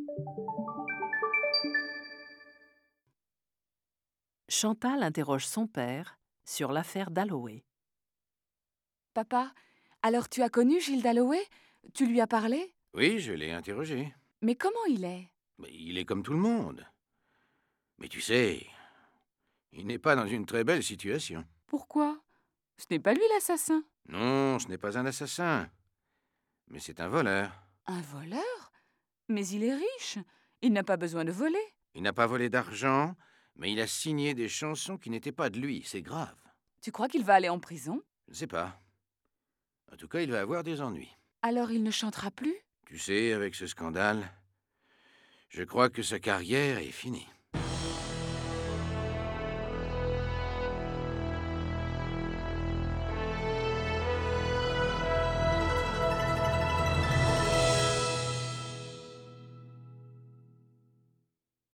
Chantal interroge son père sur l'affaire Dalloway. Papa, alors tu as connu Gilles Dalloway? Tu lui as parlé? Oui, je l'ai interrogé. Mais comment il est? Mais il est comme tout le monde. Mais tu sais, il n'est pas dans une très belle situation. Pourquoi? Ce n'est pas lui l'assassin. Non, ce n'est pas un assassin, mais c'est un voleur. Un voleur? Mais il est riche. Il n'a pas besoin de voler. Il n'a pas volé d'argent, mais il a signé des chansons qui n'étaient pas de lui. C'est grave. Tu crois qu'il va aller en prison? Je ne sais pas. En tout cas, il va avoir des ennuis. Alors il ne chantera plus? Tu sais, avec ce scandale, je crois que sa carrière est finie.